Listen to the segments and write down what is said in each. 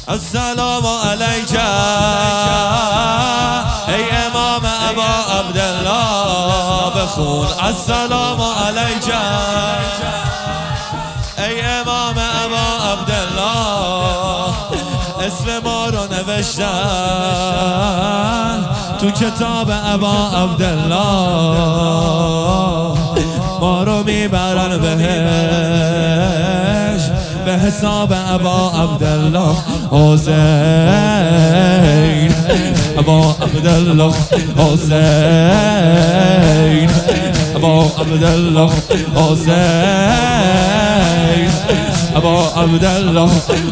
السلام علیک ای امام ابا عبدالله بخون السلام علیک ای امام ابا عبدالله اسم ما رو نوشتن تو کتاب ابا عبدالله ما رو میبرن بهش به حساب ابا عبدالله حسین ابا عبدالله حسین ابا عبدالله حسین ابا عبدالله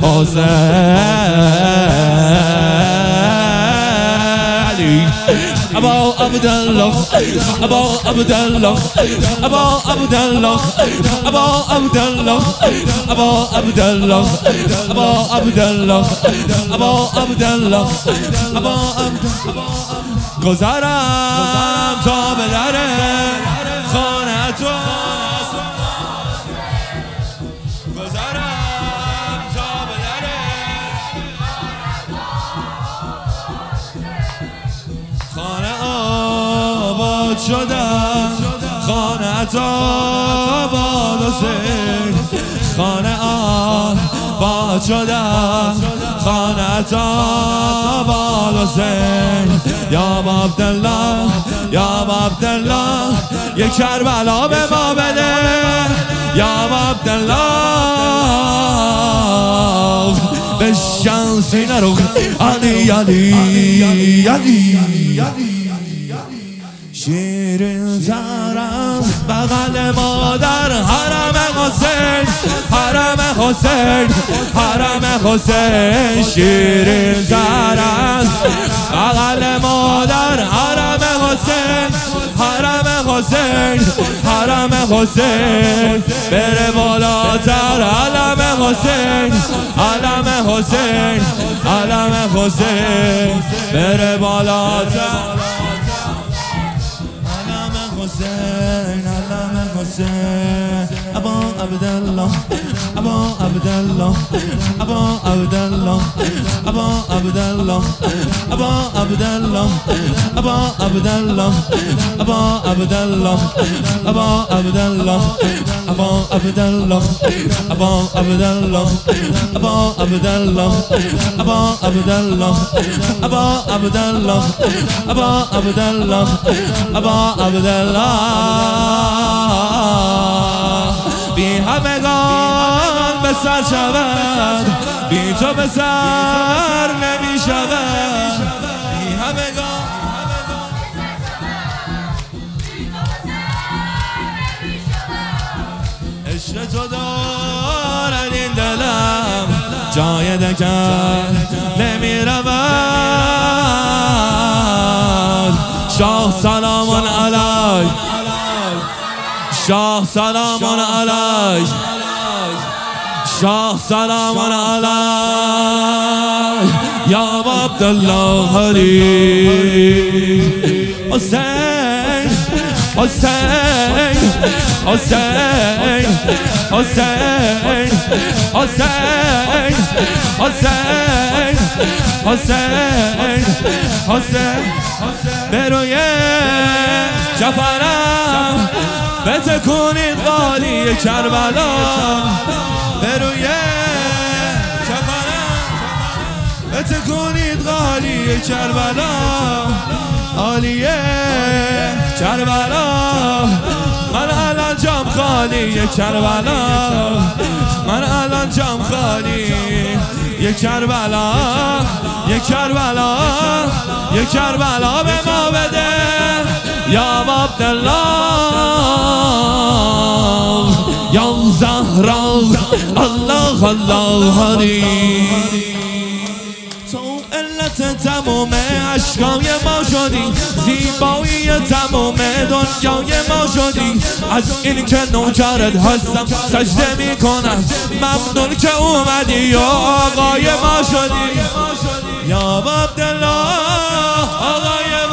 حسین ابا عبدالله ابا عبدالله ابا عبدالله ابا عبدالله ابا عبدالله ابا عبدالله ابا عبدالله ابا گذرم تا به در خانه تو گذرم تا به در خانه آباد شدم خانه آباد حسین خانه آباد شدم خانه آباد حسین یا عبدالله یا عبدالله یک کربلا به ما بده یا عبدالله بشکن سینه رو علی علی علی شیرین زرم بغل مادر حرم حسین حرم حسین حرم حسین شیرین زرم بغل مادر حرم حسین حرم حسین حرم حسین بره بالاتر علم حسین علم حسین علم حسین بره بالاتر حسین علم حسین ابا عبدالله ابا عبدالله ابا عبدالله ابا عبدالله ابا عبدالله ابا عبدالله ابا عبدالله ابا عبدالله ابا عبدالله ابا عبدالله ابا عبدالله ابا عبدالله ابا عبدالله ابا عبدالله ابا عبدالله بی همگان به سر شود بی تو به سر نمی شود بی همگان عشق تو دارد این دلم جای دگر نمی رود شاه سلام علیک شاه سلام علیک شاه سلام علیک یا عبدالله علی حسین حسین حسین حسین حسین حسین حسین حسین بروی جعفرم بتکونید قالی کربلا بروی جعفرم بتکونید قالی کربلا عالیه کربلا من الان جام خالی کربلا من الان جام خالی یک کربلا یک کربلا یک کربلا به ما بده یا عبدالله یا زهرا الله الله علی تو علت تمام عشقای ما شدی زیبایی تمام دنیای ما شدی از این که نوکرت هستم سجده میکنم ممنون که اومدی یا آقای ما شدی یا عبدالله آقای ما